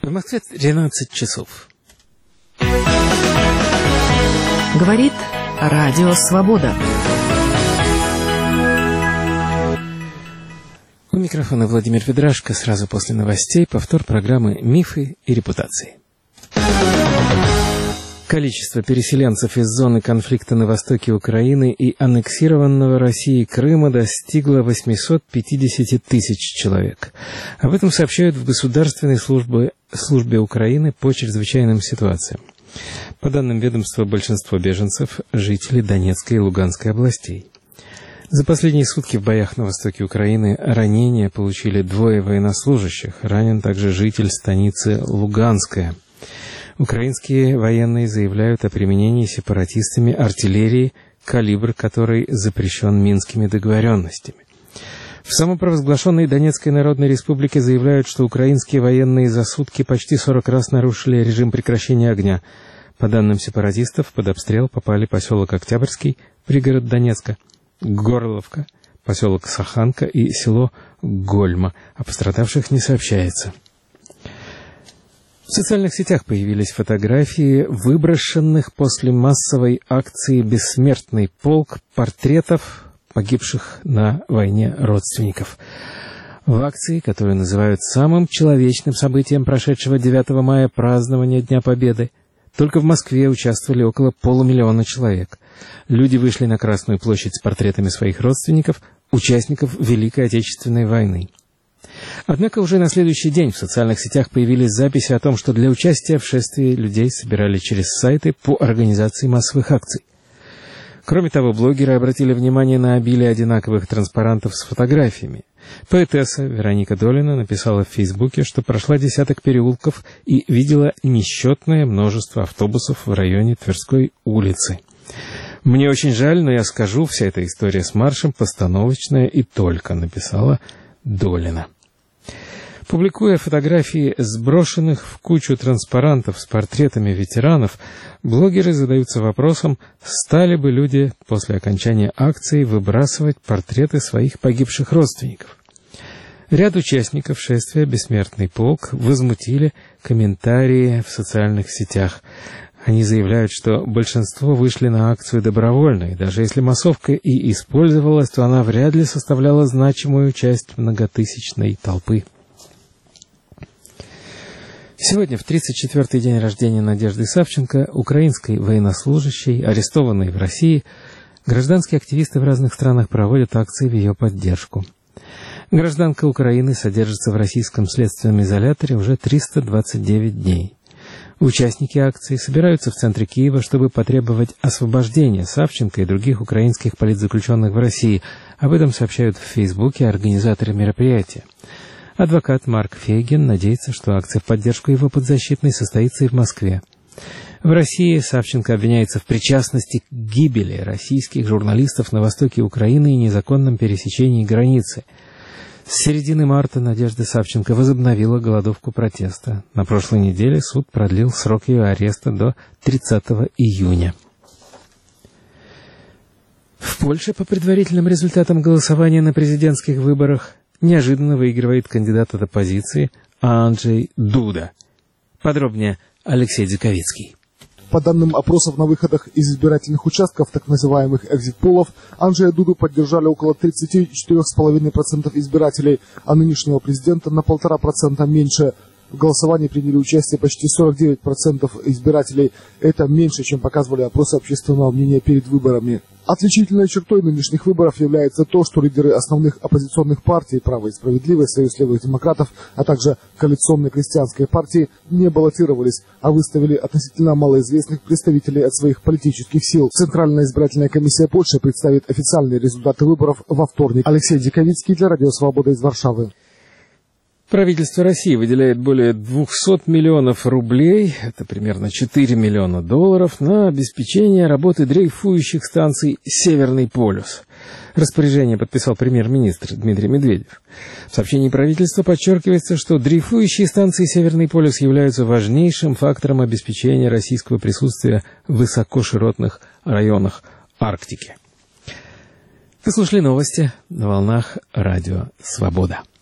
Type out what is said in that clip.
В Москве 13 часов. Говорит Радио Свобода. У микрофона Владимир Ведрашко. Сразу после новостей повтор программы «Мифы и репутации». Количество переселенцев из зоны конфликта на востоке Украины и аннексированного Россией Крыма достигло 850 тысяч человек. Об этом сообщают в Государственной службе Украины по чрезвычайным ситуациям. По данным ведомства, большинство беженцев – жители Донецкой и Луганской областей. За последние сутки в боях на востоке Украины ранения получили 2 военнослужащих. Ранен также житель станицы Луганская. Украинские военные заявляют о применении сепаратистами артиллерии, калибр которой запрещен Минскими договоренностями. В самопровозглашенной Донецкой Народной Республике заявляют, что украинские военные за сутки почти 40 раз нарушили режим прекращения огня. По данным сепаратистов, под обстрел попали поселок Октябрьский, пригород Донецка, Горловка, поселок Саханка и село Гольма. О пострадавших не сообщается. В социальных сетях появились фотографии выброшенных после массовой акции «Бессмертный полк» портретов погибших на войне родственников. В акции, которую называют самым человечным событием прошедшего 9 мая празднования Дня Победы, только в Москве участвовали около 500 000 человек. Люди вышли на Красную площадь с портретами своих родственников, участников Великой Отечественной войны. Однако уже на следующий день в социальных сетях появились записи о том, что для участия в шествии людей собирали через сайты по организации массовых акций. Кроме того, блогеры обратили внимание на обилие одинаковых транспарантов с фотографиями. Поэтесса Вероника Долина написала в Фейсбуке, что прошла десяток переулков и видела несчетное множество автобусов в районе Тверской улицы. «Мне очень жаль, но я скажу, вся эта история с маршем постановочная и только», написала Долина. Публикуя фотографии сброшенных в кучу транспарантов с портретами ветеранов, блогеры задаются вопросом, стали бы люди после окончания акции выбрасывать портреты своих погибших родственников. Ряд участников шествия «Бессмертный полк» возмутили комментарии в социальных сетях. Они заявляют, что большинство вышли на акцию добровольно, и даже если массовка и использовалась, то она вряд ли составляла значимую часть многотысячной толпы. Сегодня, в 34-й день рождения Надежды Савченко, украинской военнослужащей, арестованной в России, гражданские активисты в разных странах проводят акции в ее поддержку. Гражданка Украины содержится в российском следственном изоляторе уже 329 дней. Участники акции собираются в центре Киева, чтобы потребовать освобождения Савченко и других украинских политзаключенных в России. Об этом сообщают в Фейсбуке организаторы мероприятия. Адвокат Марк Фейгин надеется, что акция в поддержку его подзащитной состоится и в Москве. В России Савченко обвиняется в причастности к гибели российских журналистов на востоке Украины и незаконном пересечении границы. С середины марта Надежда Савченко возобновила голодовку протеста. На прошлой неделе суд продлил срок ее ареста до 30 июня. В Польше по предварительным результатам голосования на президентских выборах неожиданно выигрывает кандидат от оппозиции Анджей Дуда. Подробнее Алексей Дзюковицкий. По данным опросов на выходах из избирательных участков, так называемых экзит-полов, Анджея Дуду поддержали около 34,5% избирателей, а нынешнего президента на 1,5% меньше. В голосовании приняли участие почти 49% избирателей. Это меньше, чем показывали опросы общественного мнения перед выборами. Отличительной чертой нынешних выборов является то, что лидеры основных оппозиционных партий «Право и справедливость», «Союз левых демократов», а также коалиционной крестьянской партии не баллотировались, а выставили относительно малоизвестных представителей от своих политических сил. Центральная избирательная комиссия Польши представит официальные результаты выборов во вторник. Алексей Дзюковицкий для Радио Свобода из Варшавы. Правительство России выделяет более 200 миллионов рублей, это примерно 4 миллиона долларов, на обеспечение работы дрейфующих станций «Северный полюс». Распоряжение подписал премьер-министр Дмитрий Медведев. В сообщении правительства подчеркивается, что дрейфующие станции «Северный полюс» являются важнейшим фактором обеспечения российского присутствия в высокоширотных районах Арктики. Вы слушали новости на волнах Радио Свобода.